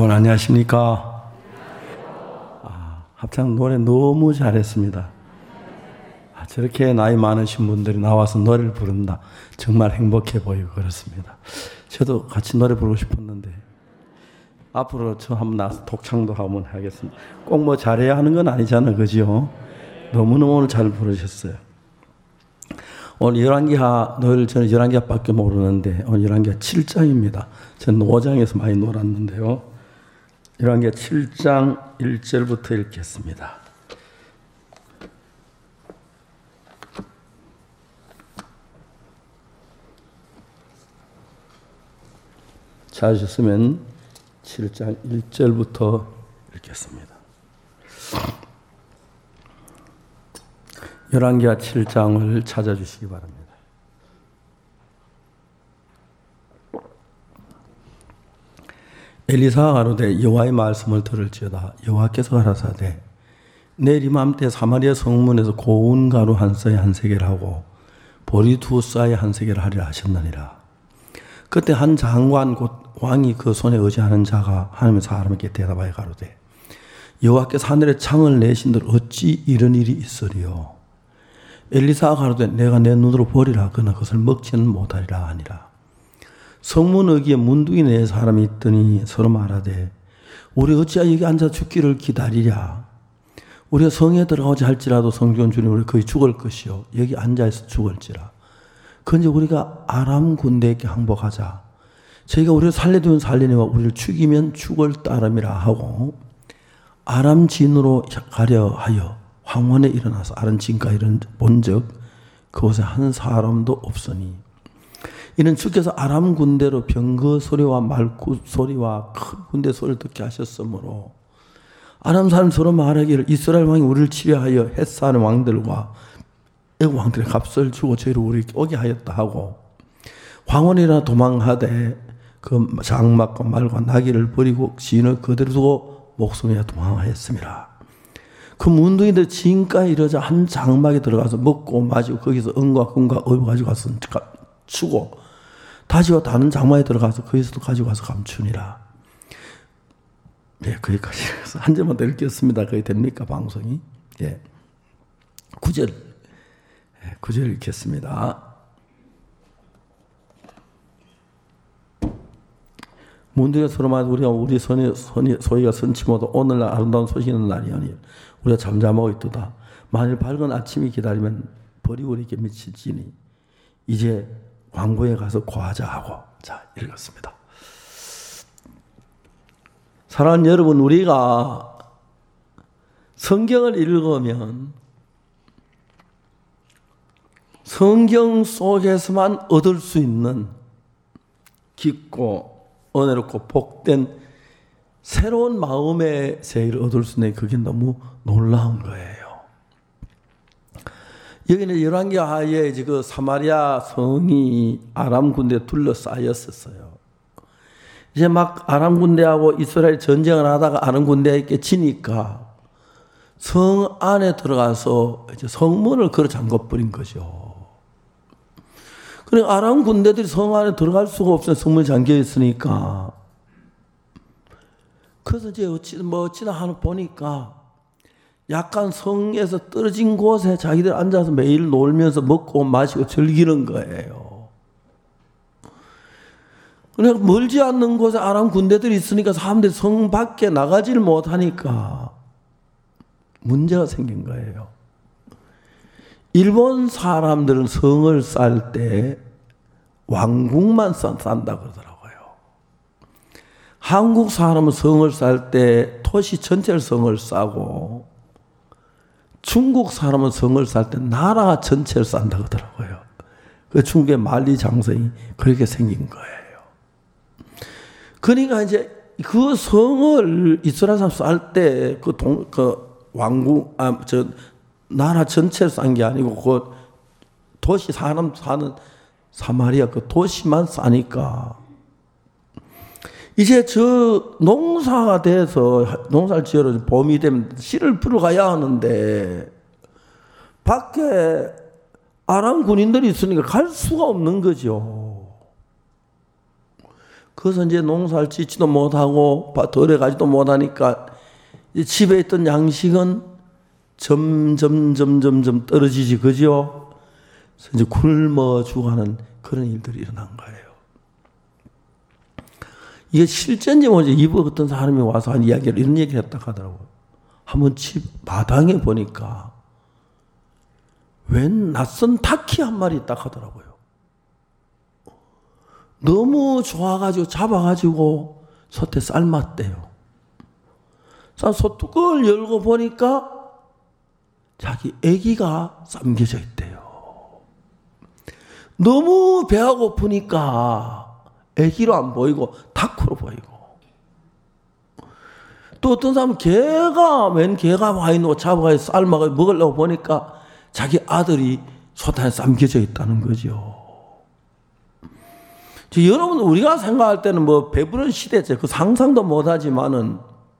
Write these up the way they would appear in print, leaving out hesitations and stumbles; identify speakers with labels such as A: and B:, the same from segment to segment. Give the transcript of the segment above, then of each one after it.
A: 여러분 안녕하십니까? 합창 노래 너무 잘했습니다. 저렇게 나이 많으신 분들이 나와서 노래를 부른다. 정말 행복해 보이고 그렇습니다. 저도 같이 노래 부르고 싶었는데 앞으로 저 한번 나와서 독창도 한번 하겠습니다. 꼭 뭐 잘해야 하는 건 아니잖아요. 그죠? 너무너무 오늘 잘 부르셨어요. 오늘 열왕기하 노래를 저는 열왕기하밖에 모르는데 오늘 열왕기하 7장입니다. 저는 5장에서 많이 놀았는데요. 열왕기하 7장 1절부터 읽겠습니다. 찾으셨으면 7장 1절부터 읽겠습니다. 열왕기하 7장을 찾아주시기 바랍니다. 엘리사가 가로되 여호와의 말씀을 들을지어다. 여호와께서 가라사대 내일 이맘때 사마리아 성문에서 고운 가루 한 쌀에 한 세겔 하고 보리 두 쌀에 한 세겔 하리라 하셨느니라. 그때 한 장관 곧 왕이 그 손에 의지하는 자가 하나님의 사람에게 대답하여 가로되 여호와께서 하늘에 창을 내신들 어찌 이런 일이 있으리요. 엘리사가 가로되 내가 내 눈으로 보리라. 그러나 그것을 먹지는 못하리라 하니라. 성문 어귀에 문둥이 네 사람이 있더니 서로 말하되 우리 어찌하여 여기 앉아 죽기를 기다리랴. 우리가 성에 들어가고자 할지라도 성전 주님 우리 거의 죽을 것이요 여기 앉아서 죽을지라. 그런데 우리가 아람 군대에게 항복하자. 저희가 우리를 살려두면 살리니와 우리를 죽이면 죽을 따름이라 하고 아람 진으로 가려 하여 황혼에 일어나서 아람 진가 이런 본즉 그곳에 한 사람도 없으니 이는 주께서 아람 군대로 병거 소리와 말구 소리와 큰 군대 소리를 듣게 하셨으므로 아람 사람 서로 말하기를 이스라엘 왕이 우리를 치려하여 헷사하는 왕들과 애국 왕들의 값을 주고 저희를 우리에게 오게 하였다 하고 황혼이라 도망하되 그 장막과 말과 나귀를 버리고 진을 그대로 두고 목숨이야 도망하였습니다. 그 문둥이들 진가에 이르자 한 장막에 들어가서 먹고 마시고 거기서 은과 금과 의복 가지고 가서 추고 다시 와 다른 장막에 들어가서 거기서도 가지고 가서 감추니라. 네, 거기까지 해서 한 점만 더 읽겠습니다. 거기 됩니까 방송이? 예, 9절 9절 읽겠습니다. 문둥이가 서로 말하되 우리가 우리 소희가 선치 못하고 오늘날 아름다운 소식이는 날이오니 우리가 잠잠하고 있도다. 만일 밝은 아침이 기다리면 벌이 우리에게 미치지니 이제 광고에 가서 고하자 하고. 자, 읽었습니다. 사랑하는 여러분, 우리가 성경을 읽으면 성경 속에서만 얻을 수 있는 깊고 은혜롭고 복된 새로운 마음의 세계를 얻을 수 있는 그게 너무 놀라운 거예요. 여기는 열왕기하에 그 사마리아 성이 아람 군대에 둘러싸였었어요. 이제 막 아람 군대하고 이스라엘 전쟁을 하다가 아람 군대에게 지니까 성 안에 들어가서 이제 성문을 걸어 잠궈버린 거죠. 그러니까 아람 군대들이 성 안에 들어갈 수가 없어요. 성문이 잠겨 있으니까. 그래서 이제 어찌나 하나 보니까 약간 성에서 떨어진 곳에 자기들 앉아서 매일 놀면서 먹고 마시고 즐기는 거예요. 그러니까 멀지 않는 곳에 아람 군대들이 있으니까 사람들이 성 밖에 나가지를 못하니까 문제가 생긴 거예요. 일본 사람들은 성을 쌓을 때 왕궁만 쌓는다 그러더라고요. 한국 사람은 성을 쌓을 때 도시 전체를 성을 쌓고 중국 사람은 성을 쌓을 때 나라 전체를 쌓는다 그러더라고요. 그 중국의 만리장성이 그렇게 생긴 거예요. 그러니까 이제 그 성을 이스라엘 사람 쌓을 때 그 왕궁 나라 전체를 쌓은 게 아니고 그 도시 사람 사는 사마리아 그 도시만 싸니까 이제 저 농사가 돼서 농사를 지으러 봄이 되면 씨를 풀어가야 하는데 밖에 아람 군인들이 있으니까 갈 수가 없는 거죠. 그래서 이제 농사를 짓지도 못하고 덜에 가지도 못하니까 집에 있던 양식은 점점 떨어지지, 그죠? 그래서 이제 굶어 죽어가는 그런 일들이 일어난 거예요. 이게 실제인지 뭐지, 이브 어떤 사람이 와서 한 이야기를, 이런 얘기를 했다 하더라고요. 한번 집 마당에 보니까 웬 낯선 닭이 한 마리 있다 하더라고요. 너무 좋아가지고 잡아가지고 솥에 삶았대요. 솥뚜껑을 열고 보니까 자기 아기가 삶겨져 있대요. 너무 배가 고프니까 아기로 안 보이고 닭으로 보이고, 또 어떤 사람은 웬 개가 와 있는 거 잡아가지고 삶아서 먹으려고 보니까 자기 아들이 솥안에 삶겨져 있다는 거죠. 여러분, 우리가 생각할 때는 뭐 배부른 시대죠. 그 상상도 못하지만은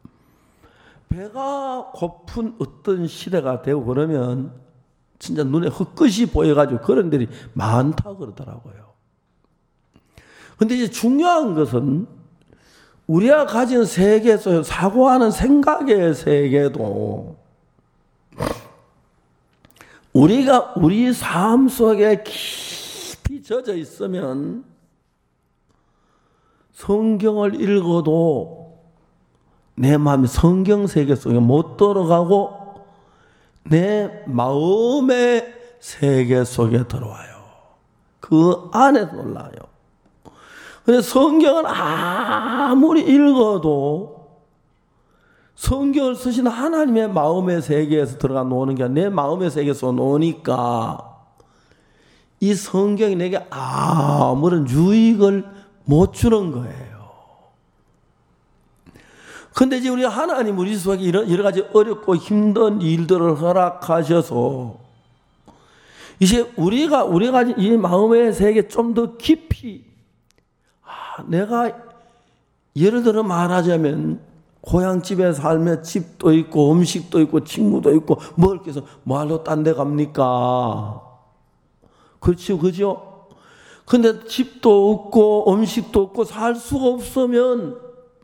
A: 배가 고픈 어떤 시대가 되고 그러면 진짜 눈에 흙끝이 보여가지고 그런 일이 많다 그러더라고요. 근데 이제 중요한 것은 우리가 가진 세계 속 사고하는 생각의 세계도 우리가 우리 삶 속에 깊이 젖어 있으면 성경을 읽어도 내 마음이 성경 세계 속에 못 들어가고 내 마음의 세계 속에 들어와요. 그 안에 놀라요. 근데 성경을 아무리 읽어도 성경을 쓰신 하나님의 마음의 세계에서 들어가 노는 게 아니라 내 마음의 세계에서 노니까 이 성경이 내게 아무런 유익을 못 주는 거예요. 근데 이제 우리 하나님 우리 속에 이런 여러 가지 어렵고 힘든 일들을 허락하셔서 이제 우리가 이 마음의 세계 좀 더 깊이, 내가 예를 들어 말하자면 고향집에 살면 집도 있고 음식도 있고 친구도 있고 먹을 게 있어 뭐하러 딴 데 갑니까? 그렇죠, 그죠? 근데 집도 없고 음식도 없고 살 수가 없으면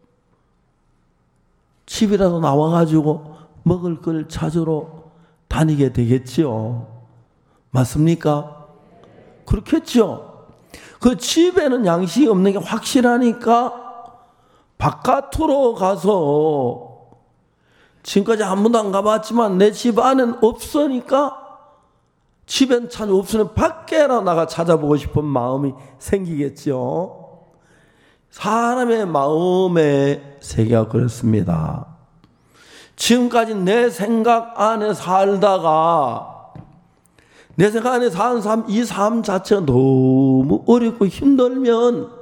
A: 집이라도 나와가지고 먹을 걸 찾으러 다니게 되겠죠. 맞습니까? 그렇겠죠. 그 집에는 양식이 없는 게 확실하니까 바깥으로 가서 지금까지 한 번도 안 가봤지만 내 집 안은 없으니까 집엔 참 없으면 밖에라 나가 찾아보고 싶은 마음이 생기겠죠. 사람의 마음의 세계가 그렇습니다. 지금까지 내 생각 안에 살다가 내 생각 안에 사는 삶, 이 삶 자체가 너무 어렵고 힘들면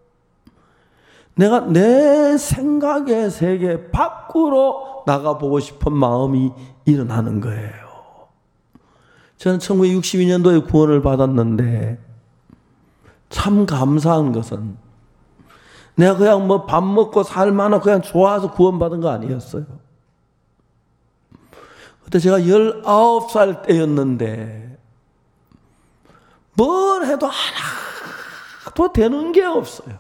A: 내가 내 생각의 세계 밖으로 나가보고 싶은 마음이 일어나는 거예요. 저는 1962년도에 구원을 받았는데 참 감사한 것은 내가 그냥 뭐 밥 먹고 살만한 그냥 좋아서 구원받은 거 아니었어요. 그때 제가 19살 때였는데 뭘 해도 하나도 되는 게 없어요.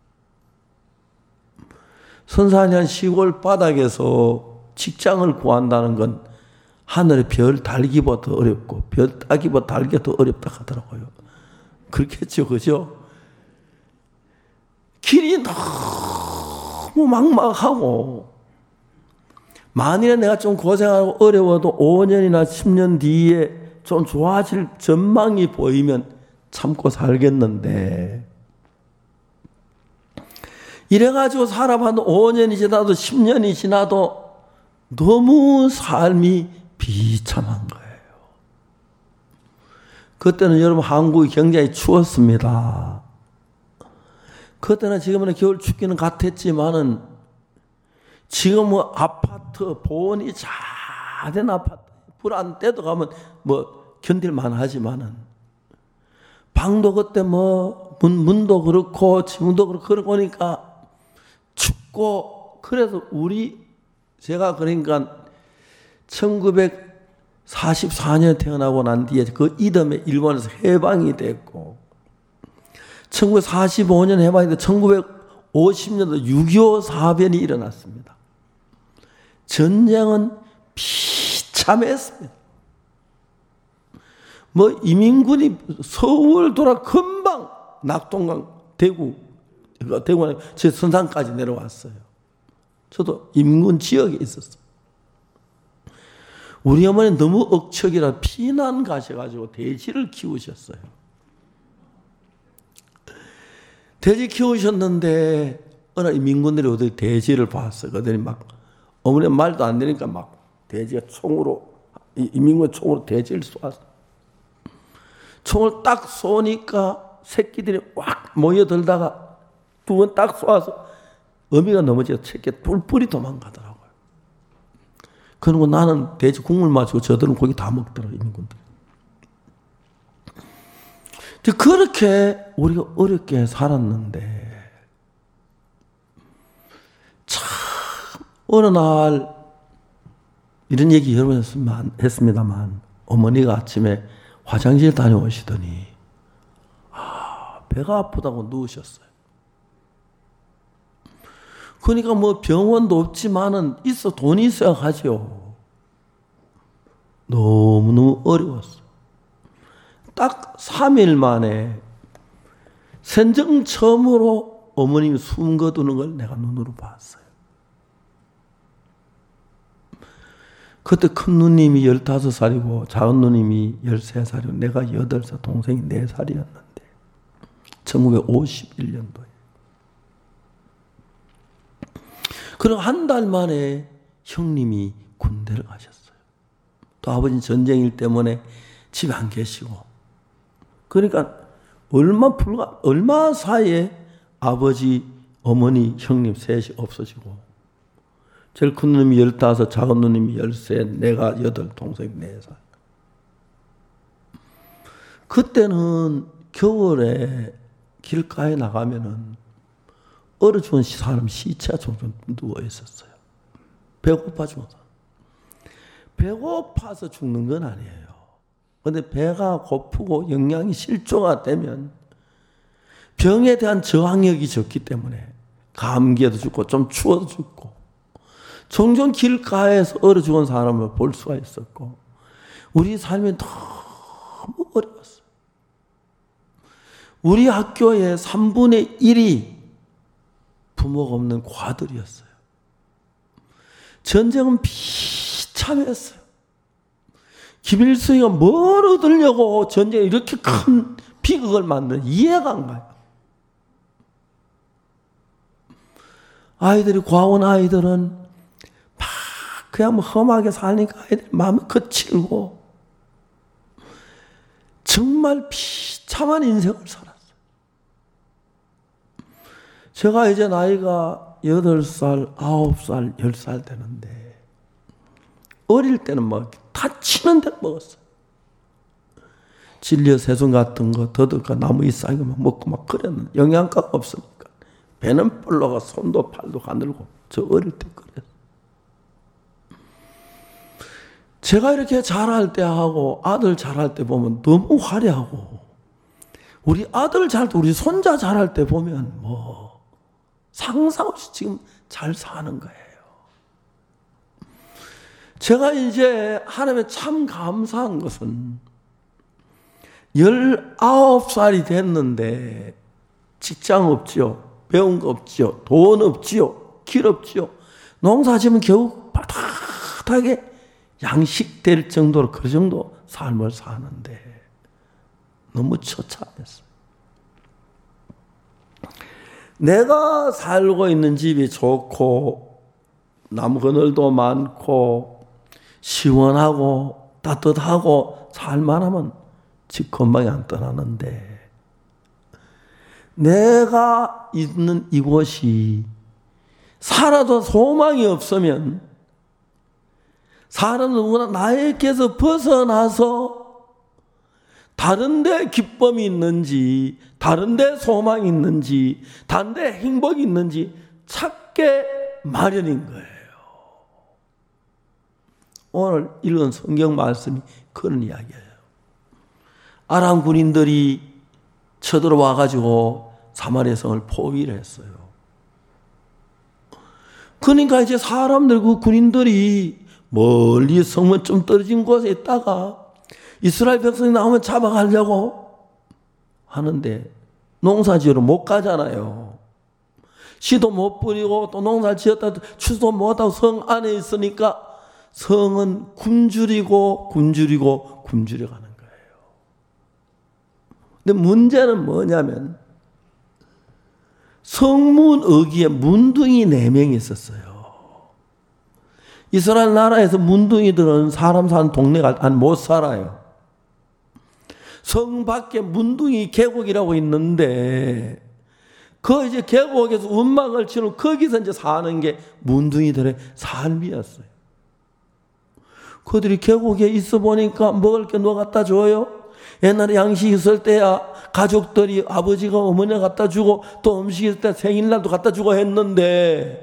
A: 선산이 한 시골 바닥에서 직장을 구한다는 건 하늘에 별 달기보다 어렵고 별 따기보다 달기가 더 어렵다 하더라고요. 그렇겠죠, 그죠? 길이 너무 막막하고 만일에 내가 좀 고생하고 어려워도 5년이나 10년 뒤에 좀 좋아질 전망이 보이면 참고 살겠는데 이래가지고 살아봐도 5년이 지나도 10년이 지나도 너무 삶이 비참한 거예요. 그때는 여러분 한국이 굉장히 추웠습니다. 그때는 지금은 겨울 춥기는 같았지만은 지금 뭐 아파트 보온이 잘 된 아파트 불 안 때도 가면 뭐 견딜만 하지만은 방도 그때 뭐 문도 그렇고 지붕도 그렇고 그러니까 춥고 그래서 제가 그러니까 1944년에 태어나고 난 뒤에 그 이듬해 일본에서 해방이 됐고 1945년 해방인데 50년도 6.25 사변이 일어났습니다. 전쟁은 비참했습니다. 뭐 이민군이 서울 돌아 금방 낙동강 대구에 제 선산까지 내려왔어요. 저도 이민군 지역에 있었어요. 우리 어머니 너무 억척이라 피난 가셔가지고 돼지를 키우셨어요. 돼지 키우셨는데 어느 이민군들이 어디 돼지를 봤어요. 그들이 막 어머니 말도 안 되니까 막 돼지가 총으로 이민군 총으로 돼지를 쏘았어요. 총을 딱 쏘니까 새끼들이 확 모여들다가 두 번 딱 쏘아서 어미가 넘어져서 새끼 뿔뿔이 도망가더라고요. 그러고 나는 돼지 국물 마시고 저들은 고기 다 먹더라고요. 이민군들. 그렇게 우리가 어렵게 살았는데 참 어느 날 이런 얘기 여러 번 했습니다만 어머니가 아침에 화장실 다녀오시더니 배가 아프다고 누우셨어요. 그러니까 뭐 병원도 없지만은 돈이 있어야 하죠. 너무너무 어려웠어요. 딱 3일 만에 생전 처음으로 어머님이 숨 거두는 걸 내가 눈으로 봤어요. 그때 큰 누님이 15살이고 작은 누님이 13살이고 내가 8살, 동생이 4살이었는데 1951년도에. 그럼 한 달 만에 형님이 군대를 가셨어요. 또 아버지는 전쟁일 때문에 집에 안 계시고. 그러니까 얼마 사이에 아버지, 어머니, 형님 셋이 없어지고 제일 큰 누님이 15, 작은 누님이 13, 내가 8, 동생 4살. 그때는 겨울에 길가에 나가면은 얼어 죽은 사람 시체가 종종 누워 있었어요. 배고파 죽어서. 배고파서 죽는 건 아니에요. 그런데 배가 고프고 영양이 실조가 되면 병에 대한 저항력이 적기 때문에 감기에도 죽고 좀 추워도 죽고 종종 길가에서 얼어 죽은 사람을 볼 수가 있었고 우리 삶이 너무 어려웠어요. 우리 학교의 3분의 1이 부모가 없는 과들이었어요. 전쟁은 비참했어요. 김일성이가 뭘 얻으려고 전쟁에 이렇게 큰 비극을 만드는 이해가 안 가요. 아이들이 과원 아이들은 막 그냥 뭐 험하게 사니까 아이들 마음이 거칠고 정말 비참한 인생을 살았어요. 제가 이제 나이가 8살, 9살, 10살 되는데 어릴 때는 막 다치는 대로 먹었어요. 진리어 새순 같은 거, 더덕과 나무 잎사귀 먹고 막 그랬는데 영양가가 없으니까 배는 불러가 손도 팔도 가늘고 저 어릴 때 그랬어요. 제가 이렇게 자랄 때 하고 아들 자랄 때 보면 너무 화려하고 우리 아들 자랄 때 우리 손자 자랄 때 보면 뭐 상상 없이 지금 잘 사는 거예요. 제가 이제 하나님에 참 감사한 것은 19살이 됐는데 직장 없지요. 배운 거 없지요. 돈 없지요. 길 없지요. 농사 지으면 겨우 바닥하게 양식될 정도로 그 정도 삶을 사는데 너무 처참했어요. 내가 살고 있는 집이 좋고 나무 그늘도 많고 시원하고 따뜻하고 살만하면 집 건방이 안 떠나는데 내가 있는 이곳이 살아도 소망이 없으면 사람 누구나 나에게서 벗어나서 다른 데 기쁨이 있는지 다른 데 소망이 있는지 다른 데 행복이 있는지 찾게 마련인 거예요. 오늘 읽은 성경 말씀이 그런 이야기예요. 아람 군인들이 쳐들어와 가지고 사마리아 성을 포위를 했어요. 그러니까 이제 사람들, 그 군인들이 멀리 성문 좀 떨어진 곳에 있다가 이스라엘 백성이 나오면 잡아가려고 하는데 농사지으러 못 가잖아요. 씨도 못 뿌리고 또 농사를 지었다 추수도 못하고 성 안에 있으니까 성은 굶주리고 굶주려 가는 거예요. 근데 문제는 뭐냐면 성문 어귀에 문둥이 4명이 있었어요. 이스라엘 나라에서 문둥이들은 사람 사는 동네가 못 살아요. 성 밖에 문둥이 계곡이라고 있는데 그 이제 계곡에서 운막을 치는 거기서 이제 사는 게 문둥이들의 삶이었어요. 그들이 계곡에 있어 보니까 먹을 게 누가 갖다 줘요? 옛날에 양식 있을 때야 가족들이 아버지가 어머니가 갖다 주고 또 음식 있을 때 생일날도 갖다 주고 했는데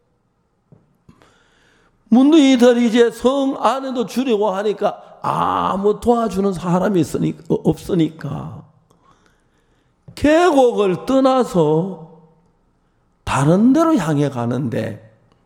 A: 문둥이들이 이제 성 안에도 주려고 하니까 아무 도와주는 사람이 없으니까 계곡을 떠나서 다른 데로 향해 가는데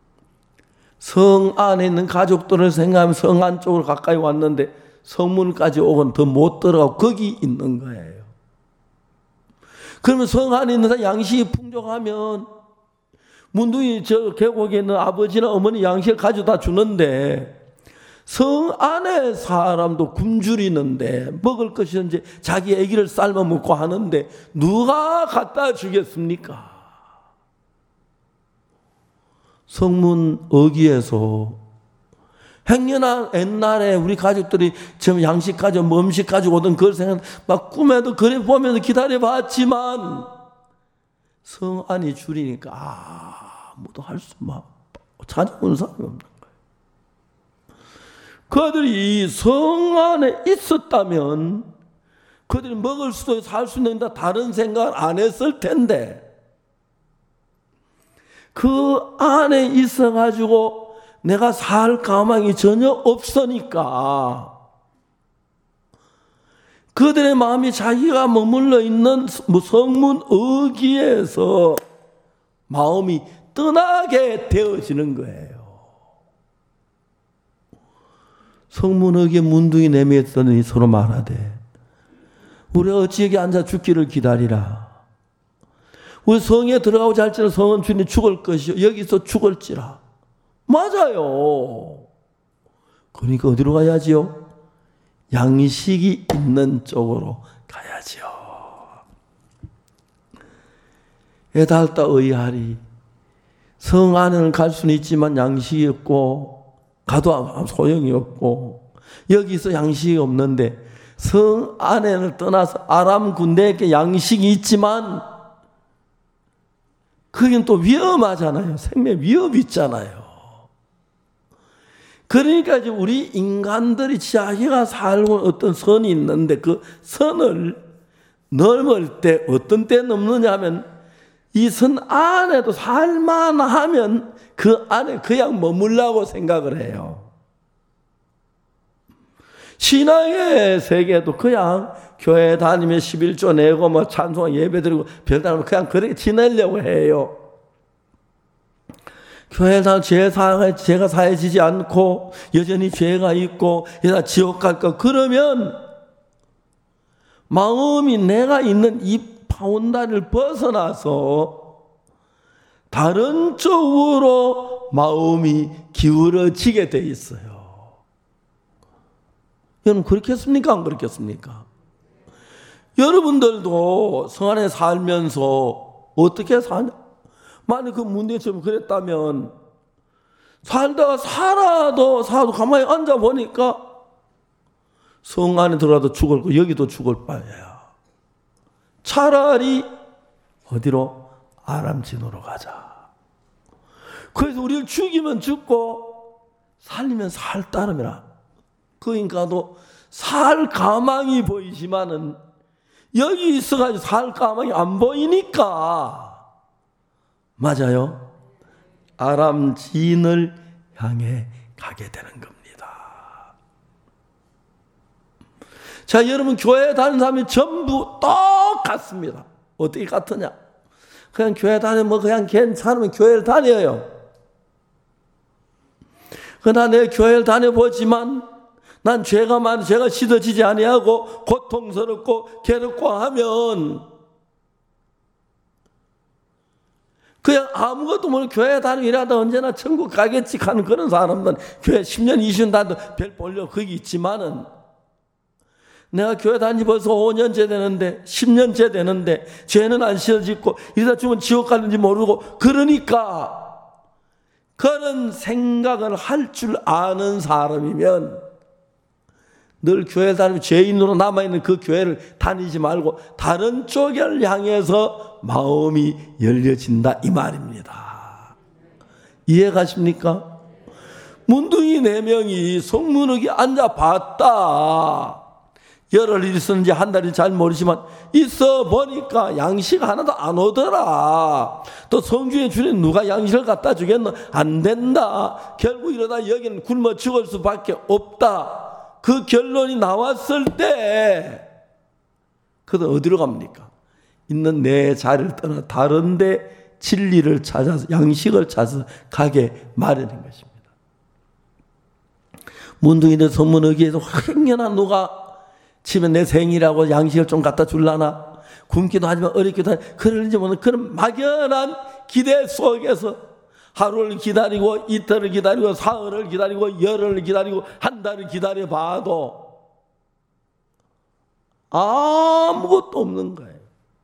A: 성 안에 있는 가족들을 생각하면 성 안쪽으로 가까이 왔는데 성문까지 오건 더 못 들어가고 거기 있는 거예요. 그러면 성 안에 있는 사람 양식이 풍족하면 문둥이 저 계곡에 있는 아버지나 어머니 양식을 가져다 주는데 성 안에 사람도 굶주리는데 먹을 것이 이제 자기 아기를 삶아 먹고 하는데 누가 갖다 주겠습니까? 성문 어귀에서 행여나 옛날에 우리 가족들이 좀 양식 가지고 뭐 음식 가지고 오던 그걸 생각 막 꿈에도 그래 보면서 기다려봤지만 성 안이 줄이니까 아무도 할 수 막 찾아오는 사람이 없는 거예요. 그들이 성 안에 있었다면 그들이 먹을 수도 살 수 있는 다른 생각을 안 했을 텐데 그 안에 있어가지고 내가 살 가망이 전혀 없으니까 그들의 마음이 자기가 머물러 있는 성문 어귀에서 마음이 떠나게 되어지는 거예요. 성문 어귀에 문둥이 내밀었더니 서로 말하되 우리가 어찌 여기 앉아 죽기를 기다리라. 우리 성에 들어가고 잘지는 성은 주인이 죽을 것이요 여기서 죽을지라. 맞아요. 그러니까 어디로 가야지요? 양식이 있는 쪽으로 가야지요. 애달다 의하리. 성 안에는 갈 수는 있지만 양식이 없고 가도 소용이 없고 여기서 양식이 없는데 성 안에는 떠나서 아람 군대에게 양식이 있지만 그긴 또 위험하잖아요. 생명 위협이 있잖아요. 그러니까 이제 우리 인간들이 자기가 살고 어떤 선이 있는데 그 선을 넘을 때 어떤 때 넘느냐 하면 이 선 안에도 살만하면 그 안에 그냥 머물라고 생각을 해요. 신앙의 세계도 그냥 교회 다니며 11조 내고 뭐 찬송 예배 드리고 별다른 그냥 그렇게 지내려고 해요. 교회에서 죄가 사해지지 않고 여전히 죄가 있고 이러다 지옥 갈까 그러면 마음이 내가 있는 이 파운다를 벗어나서 다른 쪽으로 마음이 기울어지게 돼 있어요. 여러분 그렇겠습니까? 안 그렇겠습니까? 여러분들도 성 안에 살면서 어떻게 사냐? 만약 그 문제처럼 그랬다면 살다가 살아도 가만히 앉아보니까 성 안에 들어가도 죽을 거 여기도 죽을 바야. 차라리 어디로? 아람진으로 가자. 그래서 우리를 죽이면 죽고 살리면 살 따름이라. 그러니까도 살 가망이 보이지만은 여기 있어가지고 살 가망이 안 보이니까 맞아요. 아람진을 향해 가게 되는 겁니다. 자, 여러분 교회 다니는 사람이 전부 똑같습니다. 어떻게 같으냐? 그냥 교회 다니면 그냥 괜찮으면 교회를 다녀요. 그러나 내 교회를 다녀보지만 난 죄가 많아 죄가 씻어지지 아니하고 고통스럽고 괴롭고 하면 그냥 아무것도 모르고 교회 다니고 일하다 언제나 천국 가겠지 하는 그런 사람들은 교회 10년 20년 다녀도 별 볼려 거기 있지만은 내가 교회 다니지 벌써 5년째 되는데 10년째 되는데 죄는 안 씻어지고 이러다 죽으면 지옥 가는지 모르고 그러니까 그런 생각을 할 줄 아는 사람이면 늘 교회 다니고 죄인으로 남아있는 그 교회를 다니지 말고 다른 쪽을 향해서 마음이 열려진다 이 말입니다. 이해가십니까? 문둥이 4명이 성문역에 앉아봤다. 열흘 있었는지 한 달인지 잘 모르지만 있어 보니까 양식 하나도 안 오더라. 또 성중에 주님 누가 양식을 갖다 주겠노? 안 된다. 결국 이러다 여기는 굶어 죽을 수밖에 없다. 그 결론이 나왔을 때 그들 어디로 갑니까? 있는 내 자리를 떠나 다른 데 진리를 찾아서 양식을 찾아서 가게 마련인 것입니다. 문둥이들 성문역에서 행여나 누가 집에 내 생일이라고 양식을 좀 갖다 줄라나? 굶기도 하지만 어렵기도 하지만 그런지 모르는 그런 막연한 기대 속에서 하루를 기다리고 이틀을 기다리고 사흘을 기다리고 열흘을 기다리고 한 달을 기다려봐도 아무것도 없는 거예요.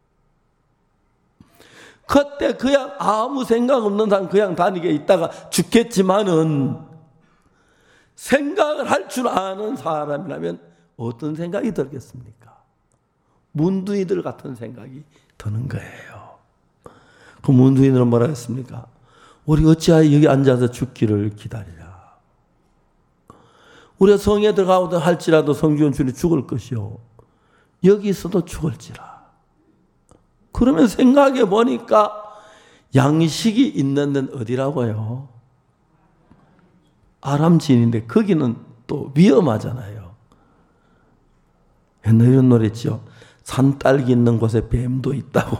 A: 그때 그냥 아무 생각 없는 사람 그냥 다니게 있다가 죽겠지만은 생각을 할 줄 아는 사람이라면 어떤 생각이 들겠습니까? 문둥이들 같은 생각이 드는 거예요. 그 문둥이들은 뭐라 했습니까? 우리 어찌하여 여기 앉아서 죽기를 기다리라. 우리가 성에 들어가고도 할지라도 성주원 주님 죽을 것이요. 여기 있어도 죽을지라. 그러면 생각해 보니까 양식이 있는 데는 어디라고요? 아람지인인데 거기는 또 위험하잖아요. 옛날 이런 노래 있죠. 산딸기 있는 곳에 뱀도 있다고.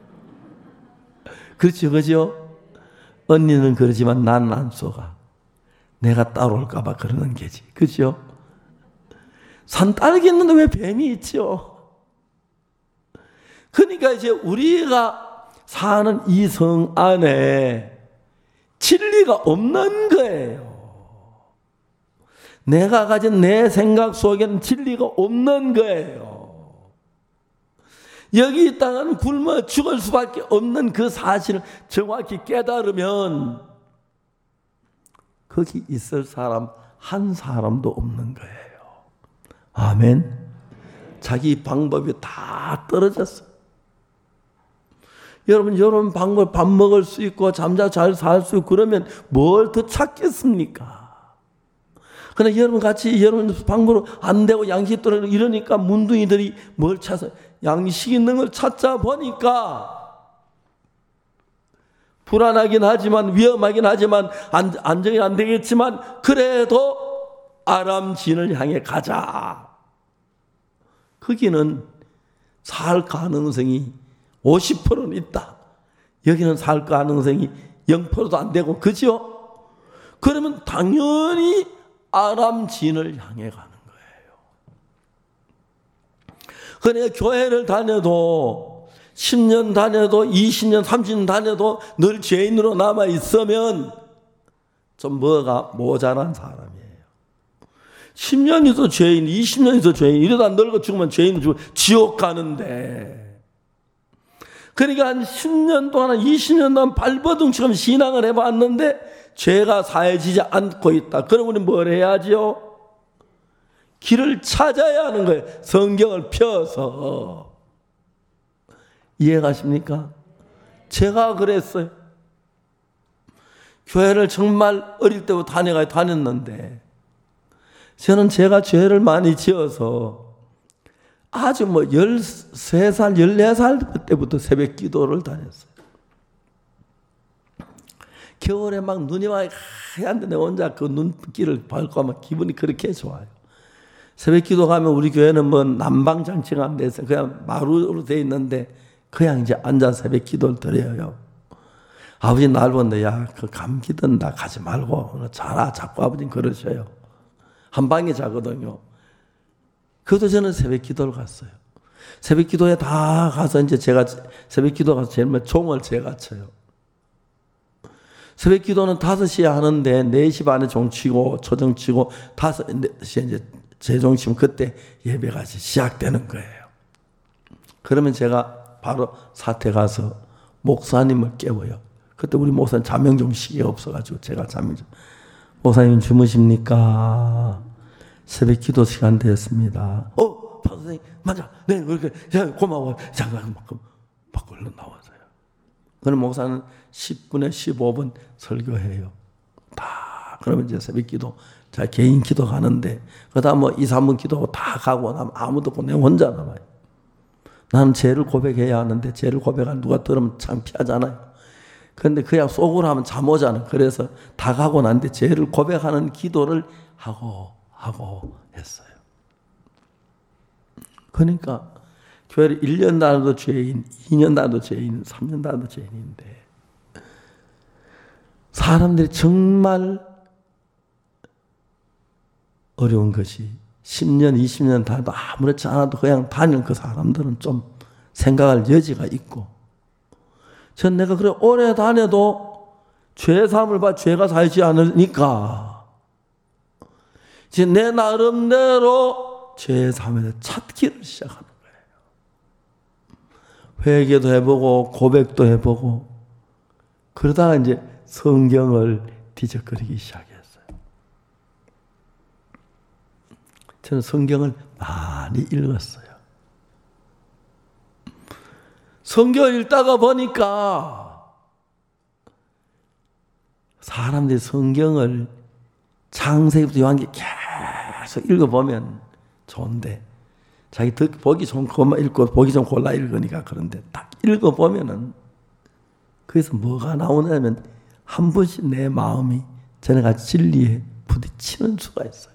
A: 그렇죠, 그죠? 언니는 그러지만 나는 안 속아. 내가 따라올까 봐 그러는 게지. 그죠? 산딸기 있는데 왜 뱀이 있죠? 그러니까 이제 우리가 사는 이 성 안에 진리가 없는 거예요. 내가 가진 내 생각 속에는 진리가 없는 거예요. 여기 이 땅은 굶어 죽을 수밖에 없는 그 사실을 정확히 깨달으면 거기 있을 사람 한 사람도 없는 거예요. 아멘. 자기 방법이 다 떨어졌어요. 여러분 방법 밥 먹을 수 있고 잠자 잘 살 수 있고 그러면 뭘 더 찾겠습니까? 그러나 여러분 같이 여러분 방법으로 안 되고 양식 떨어지고 이러니까 문둥이들이 뭘 찾아? 양식 있는 걸 찾자 보니까 불안하긴 하지만 위험하긴 하지만 안정이 안 되겠지만 그래도 아람진을 향해 가자. 거기는 살 가능성이 50%는 있다. 여기는 살 가능성이 0%도 안 되고 그죠? 그러면 당연히 아람진을 향해 가는 거예요. 그러니까 교회를 다녀도 10년 다녀도 20년 30년 다녀도 늘 죄인으로 남아 있으면 좀 뭐가 모자란 사람이에요. 10년 있어 죄인, 20년 있어 죄인, 이러다 늙어 죽으면 죄인 죽고 지옥 가는데 그러니까 한 10년 동안 20년 동안 발버둥처럼 신앙을 해봤는데 죄가 사해지지 않고 있다. 그럼 우리는 뭘 해야죠? 길을 찾아야 하는 거예요. 성경을 펴서. 이해가십니까? 제가 그랬어요. 교회를 정말 어릴 때부터 다녔는데 저는 제가 죄를 많이 지어서 아주 13살, 14살 때부터 새벽 기도를 다녔어요. 겨울에 막 눈이 막 하얀데 내가 혼자 그 눈길을 밟고 하면 기분이 그렇게 좋아요. 새벽 기도 가면 우리 교회는 난방 장치가 안 돼서 그냥 마루로 돼 있는데 그냥 이제 앉아서 새벽 기도를 드려요. 아버지 날 보는데 야, 그 감기 든다 가지 말고 자라. 자꾸 아버지는 그러셔요. 한 방에 자거든요. 그것도 저는 새벽 기도를 갔어요. 새벽 기도에 다 가서 이제 제가 새벽 기도 가서 제일 먼저 종을 제가 쳐요. 새벽 기도는 5시에 하는데 4시 반에 종 치고 초정 치고 5시에 이제 재종 치면 그때 예배가 시작되는 거예요. 그러면 제가 바로 사태 가서 목사님을 깨워요. 그때 우리 목사님 자명종 시기가 없어가지고 제가 자명종 목사님 주무십니까? 새벽 기도 시간 됐습니다. 선생님 맞아. 네 그렇게 고마워. 잠깐 막 얼른 나와서요. 그럼 목사는 10분에 15분 설교해요. 다 그러면 이제 새벽 기도 자 개인 기도 가는데 그다음 뭐 2, 3분 기도하고 다 가고 나면 아무도 없고 내가 혼자 남아요. 나는 죄를 고백해야 하는데 죄를 고백하는 누가 들으면 창피하잖아요. 그런데 그냥 속으로 하면 잠 오잖아요. 그래서 다 가고 난데 죄를 고백하는 기도를 하고 했어요. 그러니까 교회를 1년 다녀도 죄인, 2년 다녀도 죄인, 3년 다녀도 죄인인데 사람들이 정말 어려운 것이 10년, 20년 다녀도 아무렇지 않아도 그냥 다니는 그 사람들은 좀 생각할 여지가 있고 전 내가 그래 오래 다녀도 죄사함을 받아 죄가 살지 않으니까 이제 내 나름대로 죄사함을 찾기를 시작하는 거예요. 회개도 해보고 고백도 해보고 그러다가 이제 성경을 뒤적거리기 시작했어요. 저는 성경을 많이 읽었어요. 성경을 읽다가 보니까 사람들이 성경을 창세기부터 요한기 계속 읽어보면 좋은데 자기 보기 좋은 것만 읽고 보기 좀 골라 읽으니까 그런데 딱 읽어보면은 거기서 뭐가 나오냐면 한 번씩 내 마음이 전에가 진리에 부딪히는 수가 있어요.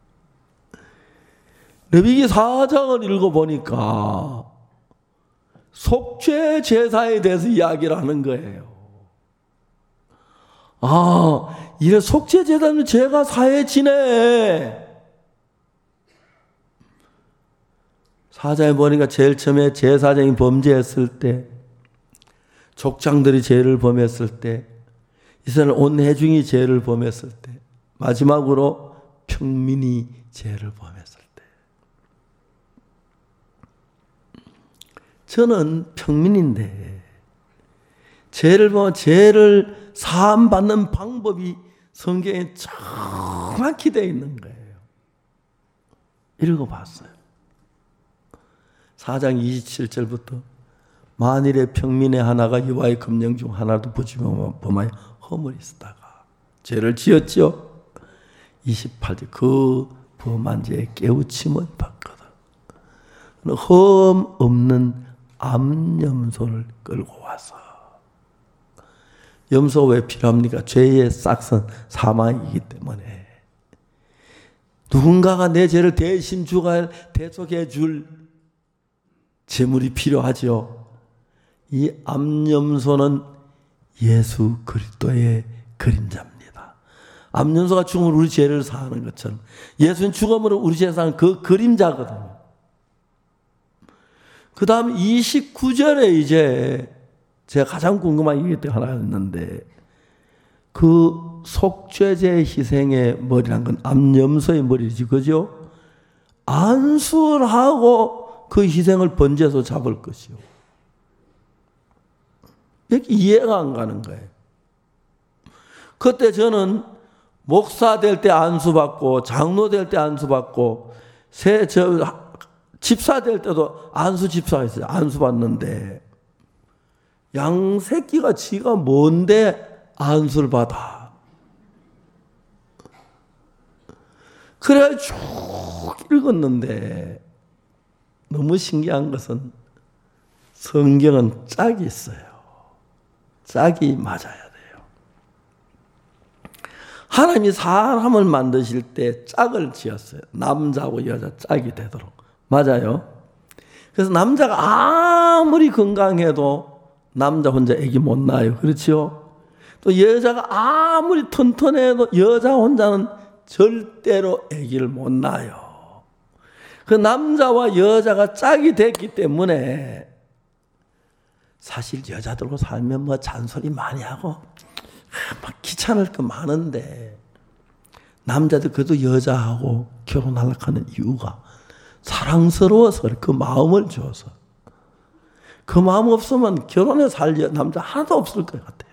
A: 레위기 4장을 읽어보니까 속죄 제사에 대해서 이야기를 하는 거예요. 이래 속죄 제사는 죄가 사해지네. 4장에 보니까 제일 처음에 제사장이 범죄했을 때 족장들이 죄를 범했을 때 이스라엘 온 회중이 죄를 범했을 때 마지막으로 평민이 죄를 범했을 때 저는 평민인데 죄를 보면 죄를 사함받는 방법이 성경에 정확히 되어 있는 거예요. 읽어봤어요. 4장 27절부터 만일에 평민의 하나가 여호와의 금령 중 하나도 범하여 허물이 있었다가 죄를 지었죠. 28절 그 범한 죄에 깨우침을 받거든. 흠 없는 암염소를 끌고 와서 염소 왜 필요합니까? 죄의 싹은 사망이기 때문에 누군가가 내 죄를 대신 대속해 줄 제물이 필요하죠. 이 암염소는 예수 그리스도의 그림자입니다. 암염소가 죽음으로 우리 죄를 사하는 것처럼 예수는 죽음으로 우리 죄를 사하는 그 그림자거든요. 그 다음 29절에 이제 제가 가장 궁금한 얘기 하나 있는데 그 속죄제 희생의 머리란 건 암염소의 머리지 그죠? 안수를 하고 그 희생을 번제에서 잡을 것이요. 이렇게 이해가 안 가는 거예요. 그때 목사 될 때 안수받고 장로 될 때 안수받고 집사 될 때도 안수 집사가 있어요. 안수받는데 양새끼가 지가 뭔데 안수를 받아. 그래 쭉 읽었는데 너무 신기한 것은 성경은 짝이 있어요. 짝이 맞아야 돼요. 하나님이 사람을 만드실 때 짝을 지었어요. 남자하고 여자 짝이 되도록. 맞아요. 그래서 남자가 아무리 건강해도 남자 혼자 아기 못 낳아요. 그렇죠? 또 여자가 아무리 튼튼해도 여자 혼자는 절대로 아기를 못 낳아요. 그 남자와 여자가 짝이 됐기 때문에 사실 여자들과 살면 뭐 잔소리 많이 하고 막 귀찮을 거 많은데 남자들 그래도 여자하고 결혼하려고 하는 이유가 사랑스러워서 그 마음을 줘서 그 마음 없으면 결혼해 살 남자 하나도 없을 것 같아요.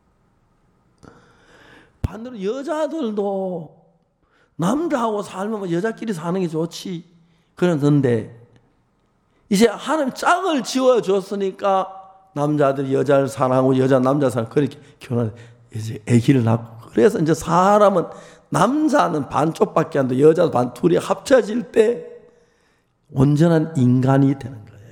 A: 반대로 여자들도 남자하고 살면 여자끼리 사는 게 좋지 그러는데 이제 하나님 짝을 지어줬으니까 남자들이 여자를 사랑하고 여자 남자 사랑하고 그렇게 결혼해 이제 아기를 낳고 그래서 이제 사람은 남자는 반쪽밖에 안 돼 여자도 반 둘이 합쳐질 때 온전한 인간이 되는 거예요.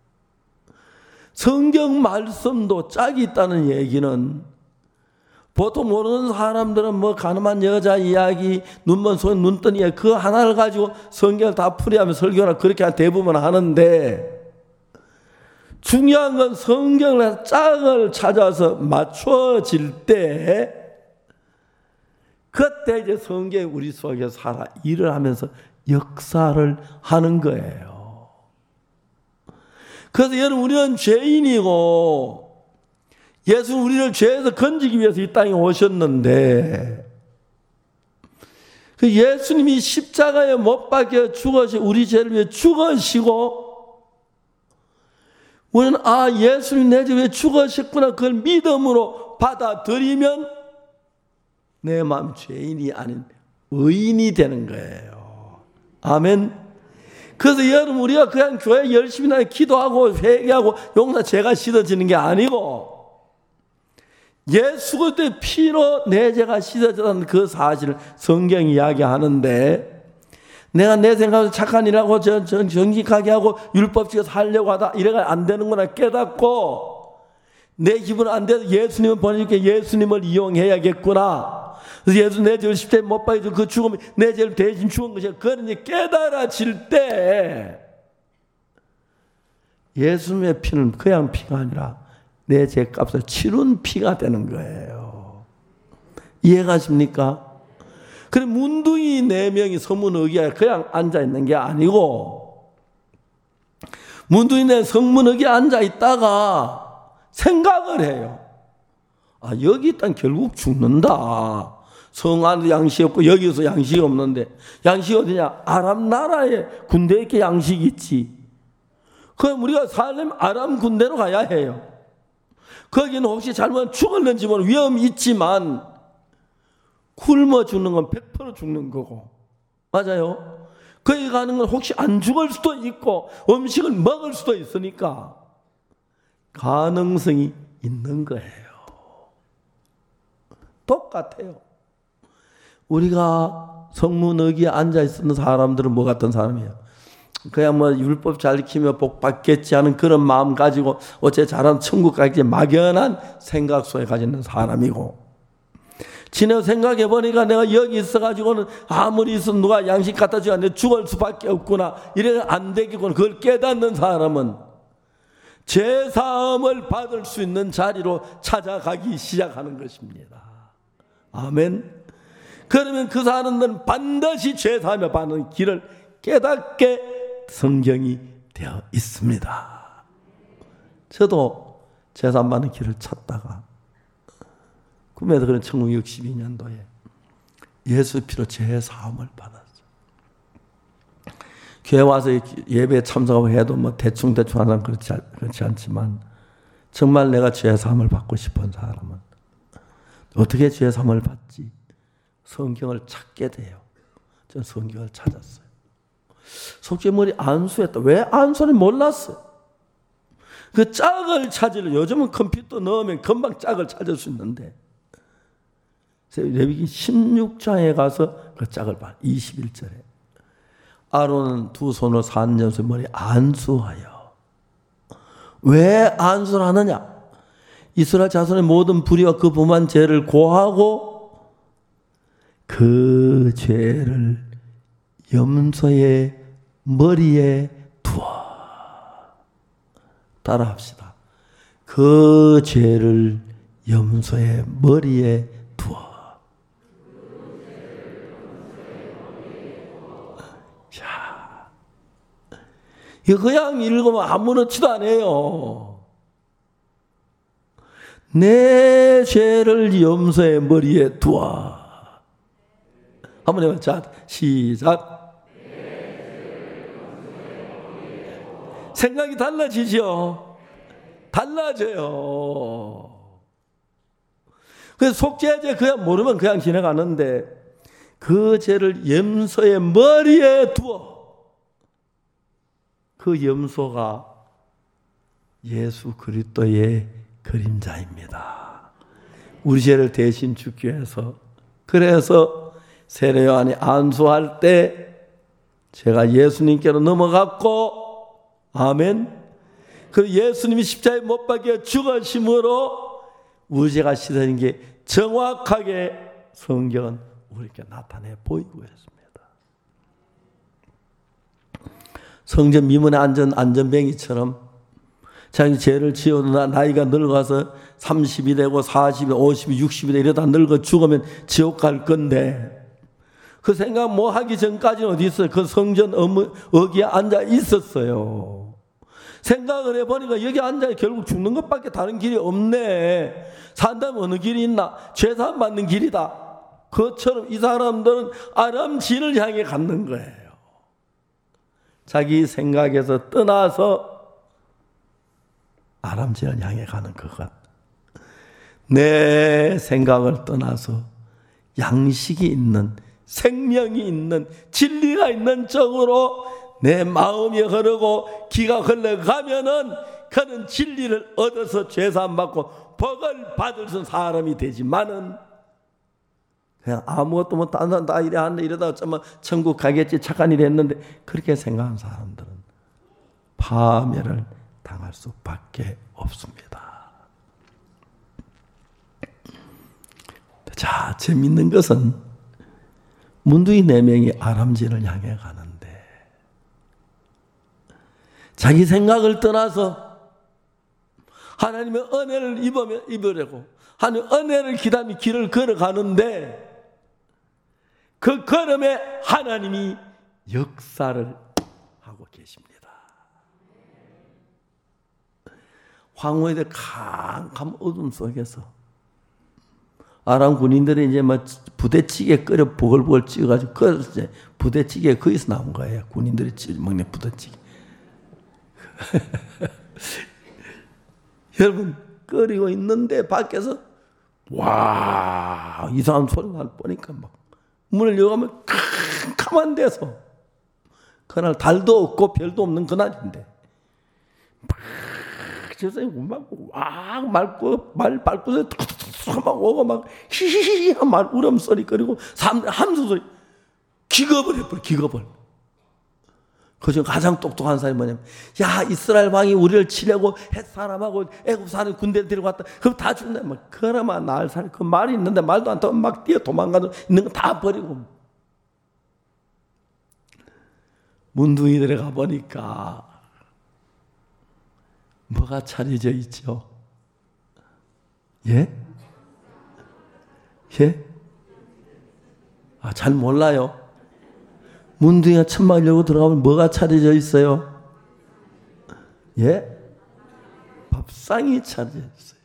A: 성경 말씀도 짝이 있다는 얘기는 보통 모르는 사람들은 뭐 가늠한 여자 이야기, 눈먼 소년, 눈뜬 이야기 그 하나를 가지고 성경을 다 풀이하면 설교나 그렇게 대부분 하는데 중요한 건 성경을 짝을 찾아서 맞춰질 때 그때 이제 성경이 우리 속에 살아 일을 하면서 역사를 하는 거예요. 그래서 여러분 우리는 죄인이고 예수는 우리를 죄에서 건지기 위해서 이 땅에 오셨는데 그 예수님이 십자가에 못 박혀 죽으시 우리 죄를 위해 죽으시고 우리는 예수님 내 죄에 죽으셨구나 그걸 믿음으로 받아들이면 내 마음 죄인이 아닌 의인이 되는 거예요. 아멘. 그래서 여러분 우리가 그냥 교회 열심히 나 기도하고 회개하고 용서 죄가 씻어지는 게 아니고 예수 그리스도의 피로 내 죄가 씻어졌다는 그 사실을 성경이 이야기하는데 내가 내 생각에서 착한 일하고 정직하게 하고 율법지켜 살려고 하다 이래가 안 되는구나 깨닫고 내 기분은 안 돼서 예수님을 보내줄게 예수님을 이용해야겠구나. 그래서 예수 내 죄를 십자가에 못 박혀 그 죽음이 내 죄를 대신 죽은 것이야. 그걸 이제 깨달아질 때 예수님의 피는 그냥 피가 아니라 내 죄값을 치른 피가 되는 거예요. 이해가십니까? 그래 문둥이 4명이 서문의기에 그냥 앉아있는 게 아니고 문둥이 내 성문의기에 앉아있다가 생각을 해요. 여기 일단 결국 죽는다. 성 안에도 양식이 없고 여기서 양식이 없는데 양식이 어디냐? 아람 나라에 군대에 이렇게 양식이 있지. 그럼 우리가 살려면 아람 군대로 가야 해요. 거기는 혹시 잘못 죽었는지 모르는 위험이 있지만 굶어 죽는 건 100% 죽는 거고 맞아요. 거기 가는 건 혹시 안 죽을 수도 있고 음식을 먹을 수도 있으니까 가능성이 있는 거예요. 똑같아요. 우리가 성문의기에 앉아있는 사람들은 뭐 같은 사람이에요? 그냥 뭐 율법 잘 지키며 복 받겠지 하는 그런 마음 가지고 어째 잘하면 천국 가겠지 막연한 생각 속에 가지는 사람이고 지내 생각해 보니까 내가 여기 있어가지고는 아무리 있으면 누가 양식 갖다 주면 내 죽을 수밖에 없구나 이래 안 되겠구나 그걸 깨닫는 사람은 죄사함을 받을 수 있는 자리로 찾아가기 시작하는 것입니다. 아멘. 그러면 그 사람들은 반드시 죄사함을 받는 길을 깨닫게 성경이 되어 있습니다. 저도 죄사함 받는 길을 찾다가 꿈에도 그런 1962년도에 예수 피로 죄사함을 받았어요. 교회 와서 예배에 참석하고 해도 뭐 대충 하는 그렇지 않지만 정말 내가 죄사함을 받고 싶은 사람은 어떻게 죄사함을 받지? 성경을 찾게 돼요. 저는 성경을 찾았어요. 속죄 머리 안수했다. 왜 안수는 몰랐어요. 그 짝을 찾으려 요즘은 컴퓨터 넣으면 금방 짝을 찾을 수 있는데 레위기 16장에 가서 그 짝을 봐. 21절에 아론은 두 손으로 산전수 머리 안수하여. 왜 안수를 하느냐? 이스라엘 자손의 모든 불의와 그 범한 죄를 고하고 그 죄를 염소의 머리에 두어. 따라합시다. 그 죄를 염소의 머리에 두어. 자, 이거 그냥 읽으면 아무렇지도 않아요. 내 죄를 염소의 머리에 두어. 한번 해봐. 자, 시작. 생각이 달라지죠. 달라져요. 그래서 속죄제 그냥 모르면 그냥 지나가는데 그 죄를 염소의 머리에 두어. 그 염소가 예수 그리스도의 그림자입니다. 우리 죄를 대신 죽기 위해서. 그래서 세례 요한이 안수할 때 제가 예수님께로 넘어갔고, 아멘. 그 예수님이 십자가에 못 박혀 죽으심으로 우리 죄가 씻어진 게 정확하게 성경은 우리에게 나타내 보이고 있습니다. 성전 미문에 안전뱅이처럼 자기 죄를 지어도 나이가 늙어서 30이 되고 40이, 50이, 60이 되고 이러다 늙어 죽으면 지옥 갈 건데 그 생각 뭐 하기 전까지는 어디 있어요? 그 성전 어귀에 앉아 있었어요. 생각을 해보니까 여기 앉아 결국 죽는 것밖에 다른 길이 없네. 산다면 어느 길이 있나? 죄사함 받는 길이다. 그것처럼 이 사람들은 아람진을 향해 갔는 거예요. 자기 생각에서 떠나서 아람진을 향해 가는 그것. 내 생각을 떠나서 양식이 있는, 생명이 있는, 진리가 있는 쪽으로 내 마음이 흐르고 기가 흘러가면은 그는 진리를 얻어서 죄사함 받고 복을 받을 수 있는 사람이 되지만은 그냥 아무것도 못 한다, 나 이래 한다, 이러다 어쩌면 천국 가겠지, 착한 일 했는데 그렇게 생각하는 사람들은 파멸을 당할 수밖에 없습니다. 자, 재밌는 것은 문두이 4명이 아람진을 향해 가는데 자기 생각을 떠나서 하나님의 은혜를 입으려고 하나님의 은혜를 기다리며 길을 걸어가는데 그 걸음에 하나님이 역사를 하고 계십니다. 황후에 대해 캄캄 어둠 속에서 아람 군인들이 이제 막 부대찌개 끓여 보글보글 찍어가지고 그래서 이제 부대찌개 거기서 나온 거예요. 군인들이 먹는 부대찌개. 여러분 끓이고 있는데 밖에서 와 이상한 소리가 날 보니까 막 문을 열어가면 캄캄한 데서 그날 달도 없고 별도 없는 그날인데 세상에 막 맑고 말 밟고서 막 오고 막 히히히 말 울음소리 그리고 사람들 함성 소리 기겁을 해버려. 기겁을. 그중 가장 똑똑한 사람이 뭐냐면 야 이스라엘 왕이 우리를 치려고 헷 사람하고 애굽 사람 군대를 데리고 왔다. 그럼 다 죽는다. 막 그나마 날 살 그 말이 있는데 말도 안 타고 막 뛰어 도망가서 있는 거 다 버리고 문둥이들에 가 보니까 뭐가 차려져 있죠? 예? 예? 아, 잘 몰라요. 문둥이가 천막 열고 들어가면 뭐가 차려져 있어요? 예? 밥상이 차려져 있어요.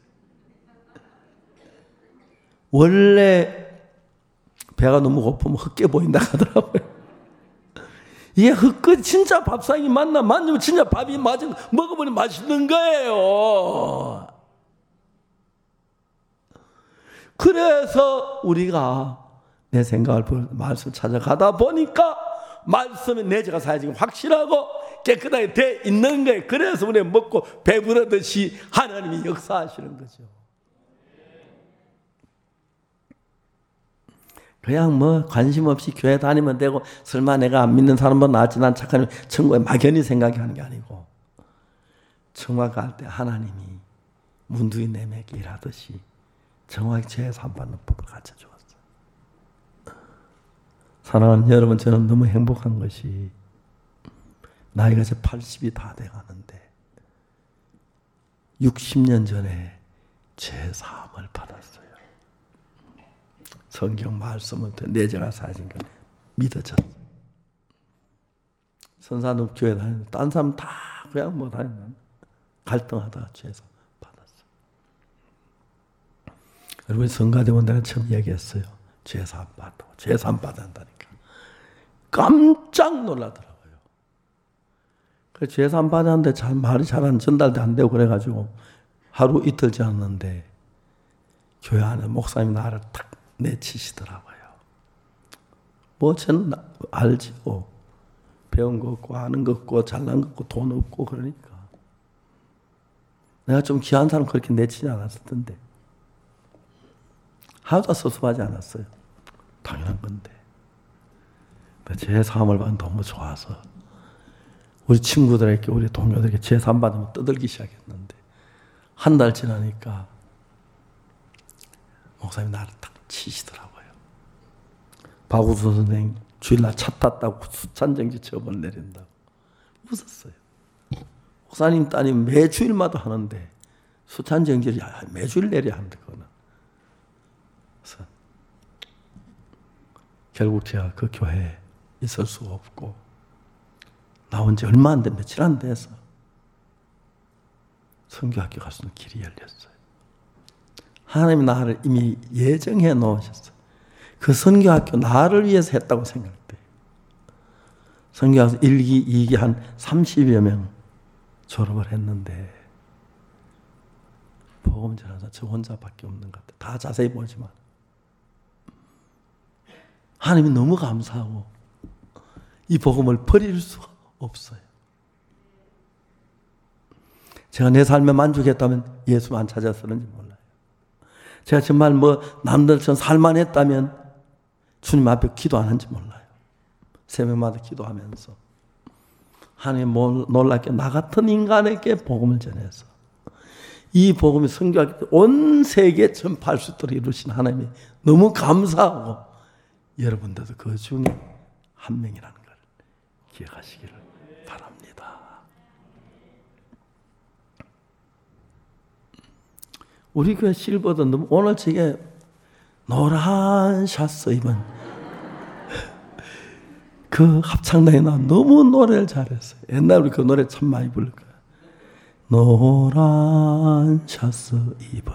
A: 원래 배가 너무 고프면 헛게 보인다 하더라고요. 이게 헛게 진짜 밥상이 맞나? 맞으면 진짜 밥이 맞은 먹어보니 맛있는 거예요. 그래서 우리가 내 생각을 말씀 찾아가다 보니까 말씀은 내 죄가 사해지고 확실하고 깨끗하게 돼 있는 거예요. 그래서 우리 먹고 배부르듯이 하나님이 역사하시는 거죠. 그냥 뭐 관심 없이 교회 다니면 되고 설마 내가 안 믿는 사람보다 낫지 난 착한 천국에 막연히 생각하는 게 아니고 천국 갈 때 하나님이 문두이 내맥 일하듯이 정확히 죄 사함받는 법을 가르쳐주었어요. 사랑하는 여러분, 저는 너무 행복한 것이 나이가 이제 80이 다 돼가는데 60년 전에 죄사함을 받았어요. 성경 말씀을 내재가 사신 건 믿어졌어요. 선사는 교회 다니는데 딴 사람 다 그냥 뭐 다니는 갈등하다가 죄사함 받았어요. 여러분 성가대원 내가 처음 얘기했어요. 죄사함 받고 죄사함 받는다니까 깜짝 놀라더라고요. 죄사함 받았는데 말이 잘 안 전달도 안 되고 그래가지고 하루 이틀 지났는데 교회 안에 목사님이 나를 탁 내치시더라고요. 뭐 저는 알지요. 배운 거 없고 아는 거 없고 잘난 거 없고 돈 없고 그러니까. 내가 좀 귀한 사람 그렇게 내치지 않았을 텐데. 하나도 섭섭하지 않았어요. 당연한 건데. 죄사함을 받으면 너무 좋아서 우리 친구들에게 우리 동료들에게 죄사함 받으면 떠들기 시작했는데 한 달 지나니까 목사님이 나를 딱 치시더라고요. 박우수 선생님 주일날 차 탔다고 수찬정지 처벌 내린다고 웃었어요. 목사님 따님 매주일마다 하는데 수찬정지를 매주일 내려야 하는데 그거는. 그래서 결국 제가 그 교회에 있을 수가 없고 나온 지 얼마 안 돼 며칠 안 돼서 선교학교 갈 수 있는 길이 열렸어요. 하나님이 나를 이미 예정해 놓으셨어요. 그 선교학교 나를 위해서 했다고 생각할 때 선교학교 1기, 2기 한 30여 명 졸업을 했는데 복음 전하자 저 혼자밖에 없는 것 같아요. 다 자세히 보지만 하나님이 너무 감사하고 이 복음을 버릴 수가 없어요. 제가 내 삶에 만족했다면 예수만 찾았었는지 몰라요. 제가 정말 뭐 남들처럼 살만했다면 주님 앞에 기도 안 한지 몰라요. 새벽마다 기도하면서 하나님 놀랍게 나 같은 인간에게 복음을 전해서 이 복음이 선교하기 온 세계에 전파할 수 있도록 이루신 하나님이 너무 감사하고 여러분들도 그 중에 한 명이라는 걸 기억하시기를 바랍니다. 우리 교회 실버도 너무 오늘 저게 노란 샤스 입은 그 합창단에 나 너무 노래를 잘했어요. 옛날에 우리 그 노래 참 많이 부를 거예요. 노란 샤스 입은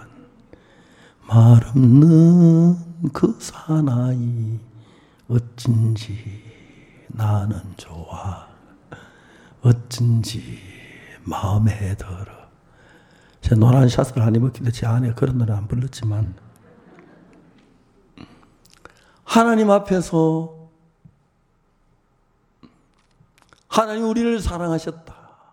A: 말없는 그 사나이 어쩐지 나는 좋아 어쩐지 마음에 들어. 제가 노란 샷을 안 입었기도 제 안에 그런 노래 안 불렀지만 하나님 앞에서 하나님 우리를 사랑하셨다.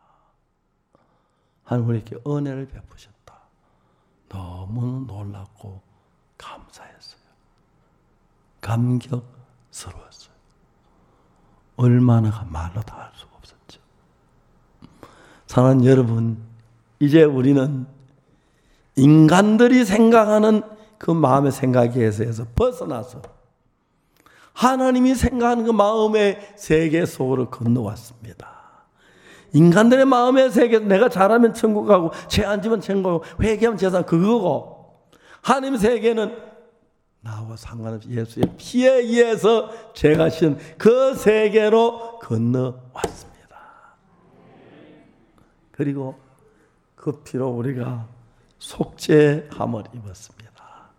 A: 하나님 우리에게 은혜를 베푸셨다. 너무 놀랍고 감사했어요. 감격스러웠어요. 얼마나 말로 다 할 수가 없었죠. 사랑하는 여러분, 이제 우리는 인간들이 생각하는 그 마음의 생각에서 벗어나서 하나님이 생각하는 그 마음의 세계 속으로 건너왔습니다. 인간들의 마음의 세계에서 내가 잘하면 천국 가고 죄 안 지면 천국 가고 회개하면 재산 그거고 하나님 세계는 나와 상관없이 예수의 피에 의해서 죄가 신 그 세계로 건너왔습니다. 그리고 그 피로 우리가 속죄함을 입었습니다.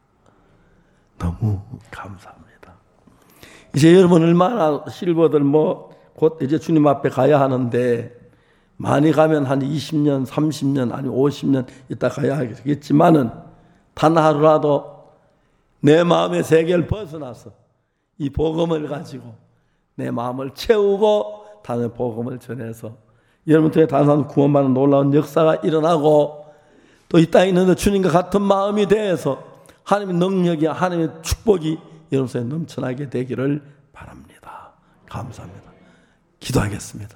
A: 너무 감사합니다. 이제 여러분 얼마나 실버들 곧 이제 주님 앞에 가야 하는데 많이 가면 한 20년, 30년, 아니 50년 있다 가야 하겠지만은 단 하루라도 내 마음의 세계를 벗어나서 이 복음을 가지고 내 마음을 채우고 다른 복음을 전해서 여러분 통해 다른 사람 구원받는 놀라운 역사가 일어나고 또 이 땅에 있는데 주님과 같은 마음이 돼서 하나님의 능력이 하나님의 축복이 여러분 속에 넘쳐나게 되기를 바랍니다. 감사합니다. 기도하겠습니다.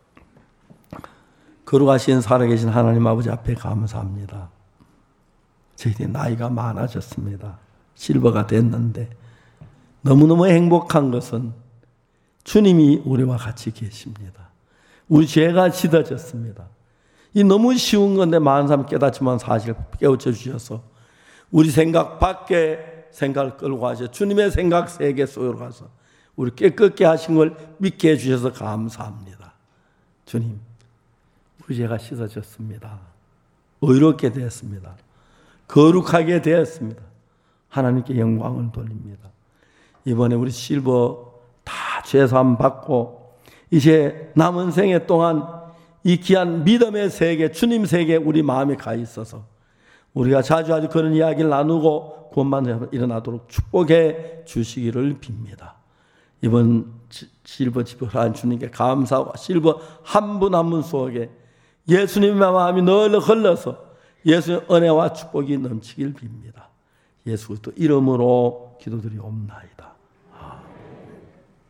A: 거룩하신 살아계신 하나님 아버지 앞에 감사합니다. 저희들이 나이가 많아졌습니다. 실버가 됐는데 너무너무 행복한 것은 주님이 우리와 같이 계십니다. 우리 죄가 씻어졌습니다. 이 너무 쉬운 건데 많은 사람이 깨닫지만 사실 깨우쳐 주셔서 우리 생각 밖에 생각을 끌고 가셔 주님의 생각 세계 속으로 가서 우리 깨끗게 하신 걸 믿게 해주셔서 감사합니다. 주님, 우리 죄가 씻어졌습니다. 의롭게 되었습니다. 거룩하게 되었습니다. 하나님께 영광을 돌립니다. 이번에 우리 실버 다 죄사함 받고 이제 남은 생애 동안 이 귀한 믿음의 세계, 주님 세계에 우리 마음이 가 있어서 우리가 자주 그런 이야기를 나누고 구원만 일어나도록 축복해 주시기를 빕니다. 이번 실버 집회한 주님께 감사하고 실버 한 분 한 분 속에 예수님의 마음이 널 흘러서 예수의 은혜와 축복이 넘치길 빕니다. 예수 그리스도 이름으로 기도드리옵나이다.